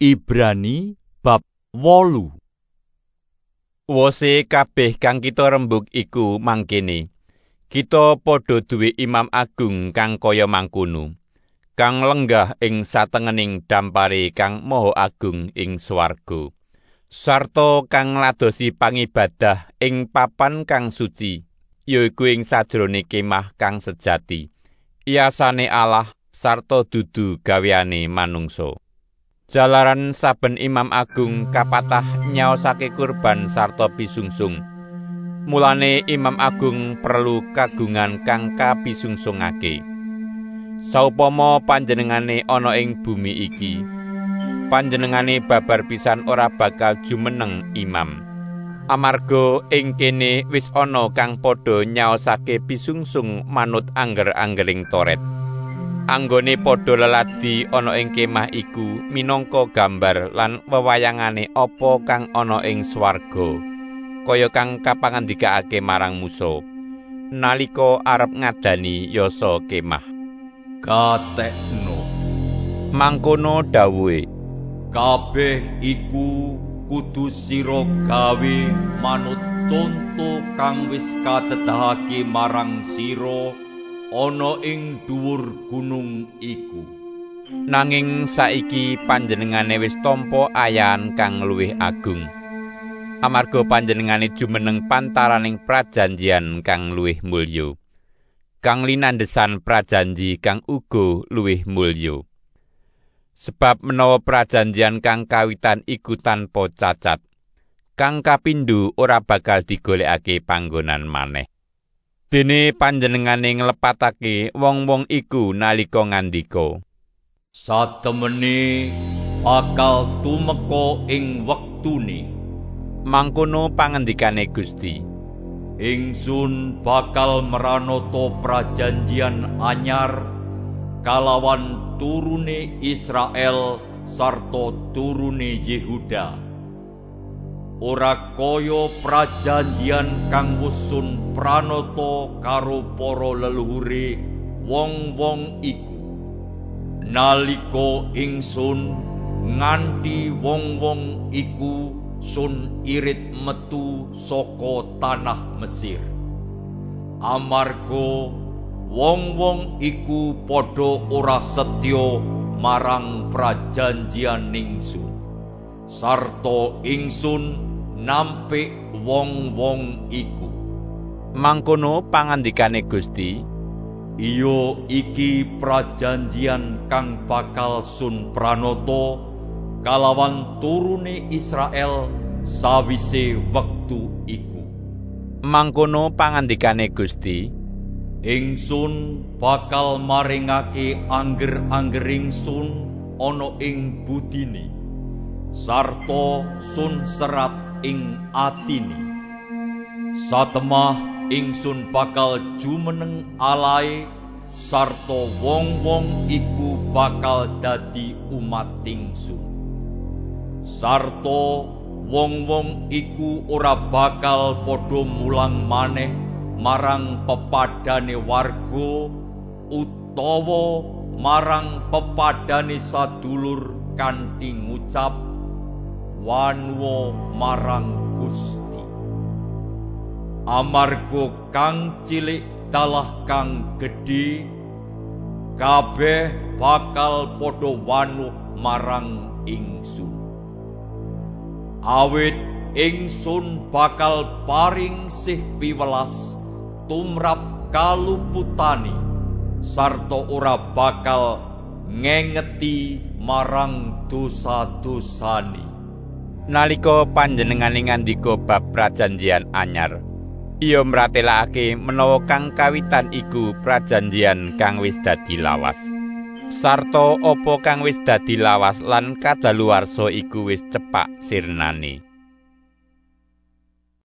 Ibrani bab 8. Wose kabeh kang kita rembug iku mangkene. Kita padha duwe Imam Agung kang kaya mangkono, kang lenggah ing satengening dampare kang maha agung ing swarga, sarta kang ngladosi pangibadah ing papan kang suci, yaiku ing sajrone kemah kang sejati, iyasane Allah sarta dudu gaweane manungsa. Jalaran saben Imam Agung kapatah nyaosake kurban sarta pisungsung. Mulane Imam Agung perlu kagungan kang kapisungsungake. Saupama panjenengane ana ing bumi iki, panjenengane babar pisan ora bakal jumeneng imam. Amarga ing kene wis ana kang padha nyaosake pisungsung manut angger-anggering Toret. Anggone padha leladi ana ing kemah iku minangka gambar lan wewayangane apa kang ana ing swarga, kaya kang kapangandikaake marang Musa nalika arep ngadani yasa kemah. Katekno Mangkono dawuhe, kabeh iku kudu sira gawe manut conto kang wis katedhahake marang sira ana ing dhuwur gunung iku. Nanging saiki panjenengane wis tampa ayan kang luwih agung, amarga panjenengane jumeneng pantaraning prajanjian kang luwih mulya, kang linandhesan prajanji kang uga luwih mulya. Sebab menawa prajanjian kang kawitan iku tanpa cacat, kang kapindho ora bakal digolekake panggonan maneh. Dene panjenengane nglepatake wong-wong iku nalika ngandika, satemene bakal tumeka ing wektune. Mangkono pangendikane Gusti, ingsun bakal meranata prajanjian anyar kalawan turune Israel sarta turune Yehuda. Ora kaya prajanjian kang wusun pranata karo para leluhure wong-wong iku, nalika ingsun nganti wong-wong iku sun irit metu saka tanah Mesir. Amarga wong-wong iku padha ora setya marang prajanjian ingsun, sarta ingsun nampik wong-wong iku. Mangkono pangandikane Gusti, iya iki prajanjian kang bakal sun pranata kalawan turune Israel sawise wektu iku. Mangkono pangandikane Gusti, ingsun bakal maringake angger-anggering sun ana ing budine, sarta sun serat ing atine. Satemah ingsun bakal jumeneng alae, sarta wong-wong iku bakal dadi umat ingsun. Sarta wong-wong iku ora bakal padha mulang maneh marang pepadane warga utawa marang pepadane sadulur kanthi ngucap wanwa marang Gusti. Amarga kang cilik dalah kang gedhe, kabeh bakal padha wanuh marang ingsun. Awit ingsun bakal paring sih piwelas tumrap kaluputane, sarta ora bakal ngengeti marang dosa-dosane. nalika panjenengane ngandika bab prajanjian anyar, iya mratelakake menawa kang kawitan iku prajanjian kang wis dadi lawas, sarta apa kang wis dadi lawas lan kadaluwarsa iku wis cepak sirnane.